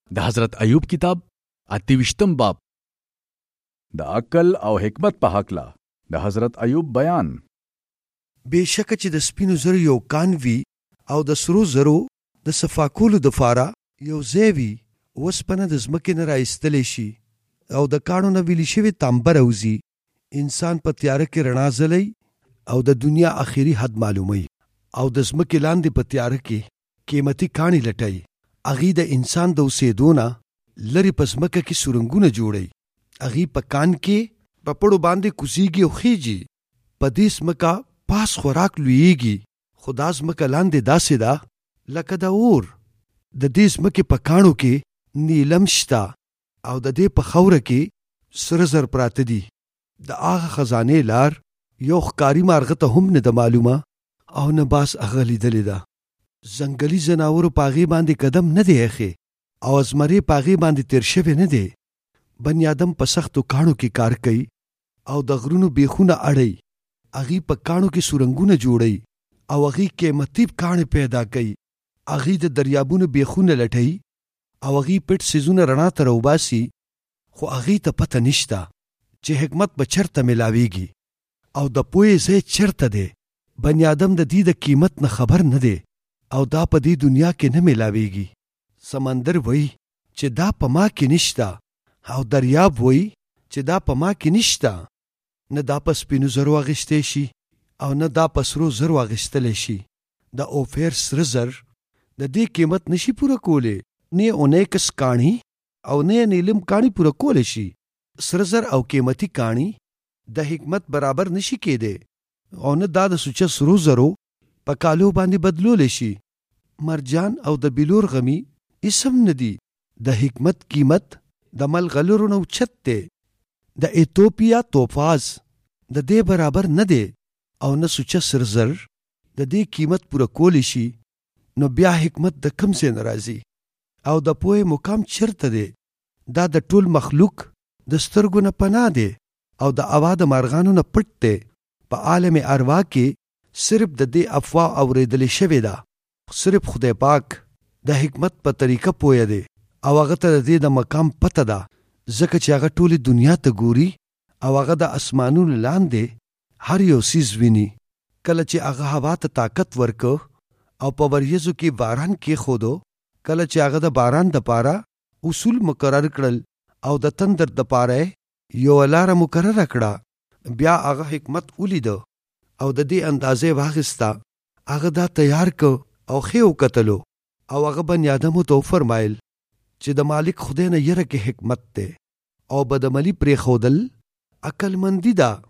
د حضرت ایوب کتاب 28 باب. د عقل او حکمت په هکله د حضرت ایوب بیان. بېشکه چې د سپینو زرو یو کان وي او د سرو زرو د صفا کولو دپاره یو ځای وي، اوسپنه د ځمکې نه رایستلی شي او د کاڼو نه ویلي شوې تانبه راوځي. انسان په تیاره کې رڼا ځلی او د دنیا آخري حد معلوموي، او د ځمکې لاندې په تیاره کې قیمتي کاڼي لټوي. هغې د انسان د اوسېدو نه لرې په ځمکه کې سورنګونه جوړوي. هغې په کان کې په پړو باندې کوزیږي او خیږي. په دې ځمکه پاس خوراک لویږي، خو دا ځمکه لاندې داسې ده لکه د اور. د دې ځمکې په کاڼو کې نیلم شته او د دې په خاوره کې سره زر پراته دي. د هغه خزانې لار یو ښکاري مارغه ته هم نه ده معلومه او نه باس هغه لیدلې ده. ځنګلي ځناورو په هغې باندې قدم نه دی ایښی او ازمرې په هغې باندې تیر شوی نه دی. بني ادم په سختو کاڼو کې کار کوي او د غرونو بیخونه اړوي. هغې په کاڼو کې سورنګونه جوړوي او هغې قیمتي کاڼې پیدا کوي. هغې د دریابونو بیخونه لټوي او هغې پټ څیزونه رڼا ته راوباسي، خو هغې ته پته نشته چې حکمت به چېرته میلاویږي او د پوهې ځای چېرته دی. بني ادم د دې د قیمت نه خبر نه دی او دا په دې دنیا کې نه میلاویږي. سمندر وایي چې دا په ما کې نشته، او دریاب وایي چې دا په ما کې نشته. نه دا په سپینو زرو اخیستی شي او نه دا په سرو زرو اخیستلی شي. د اوفیر سره زر د دې قیمت نشي پوره کولی، نه اونیکس کاڼي او نه نیلم کاڼي پوره کولی شي. سره زر او قیمتي کاڼي د حکمت برابر نشي کېدی، او نه دا د سوچه سرو زرو په کالو باندې بدلولی شي. مرجان او د بلور غمی اسم نه دي. د حکمت قیمت د ملغلرو نه اوچت دی. د ایتوپیا توفاز د دې برابر نه دی، او نه سوچه سر زر د دې قیمت پوره کولی شي. نو بیا حکمت د کوم ځای نه راځي او د پوهې مقام چېرته دی؟ دا د ټول مخلوق د سترګو نه پناه دی او د هوا د مارغانو نه پټ دی. په عالم اروا کې صرف د دې افواه اورېدلې شوې ده. صرف خدای پاک د حکمت په طریقه پوهه دی او هغه ته د دې د مقام پته ده، ځکه چې هغه ټولې دنیا ته ګوري او هغه د اسمانونو لاندې هر یو څیز ویني. کله چې هغه هوا ته طاقت ورکو او په وریځو کې باران کېښودو، کله چې هغه د باران دپاره اصول مقرر کړل او د تندر دپاره یو لاره مقرره کړه، بیا هغه حکمت ولیده او د دې اندازې واخیسته. هغه دا تیار کو او ښې وکتلو او هغه بني ادمو ته وفرمایل چې د مالک خدای نه یره کې حکمت دی او بدعملي پرېښودل عقلمندي ده.